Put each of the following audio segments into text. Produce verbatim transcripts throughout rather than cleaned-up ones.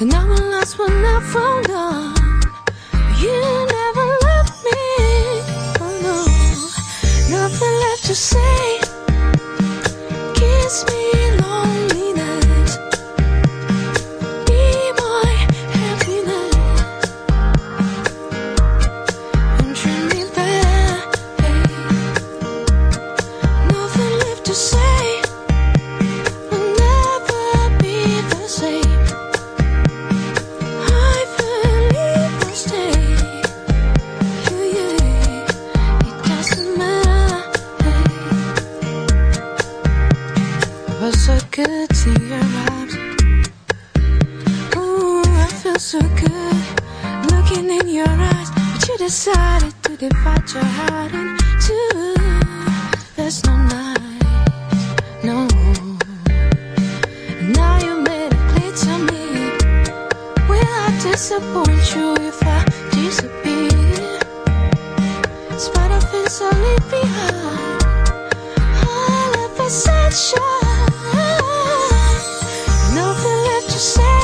And I was lost when I found out you never loved me. Oh no, nothing left to say. Kiss me, loneliness. Be my happiness. And treat me better. Nothing left to say. Will never be the same. I believe I'll stay. Yeah, yeah. It doesn't matter. It was so good to your arms. Ooh, I feel so good looking in your eyes. But you decided to divide your heart in two. That's not nice, no. Now you made it clear to me. Will I disappoint you if I disappear? In spite of things I leave behind, I love is sunshine. Nothing left to say.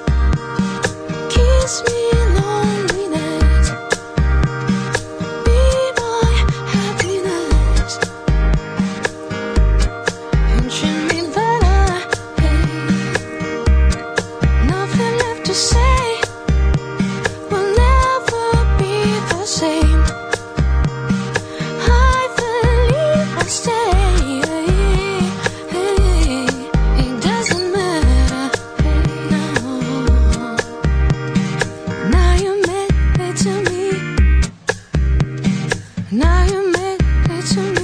Kiss me, loneliness. Be my happiness. And treat me better. Nothing left to say. Will never be the same. I believe I'll stay. It doesn't matter. No. Now you made it to me. Now you made it to me.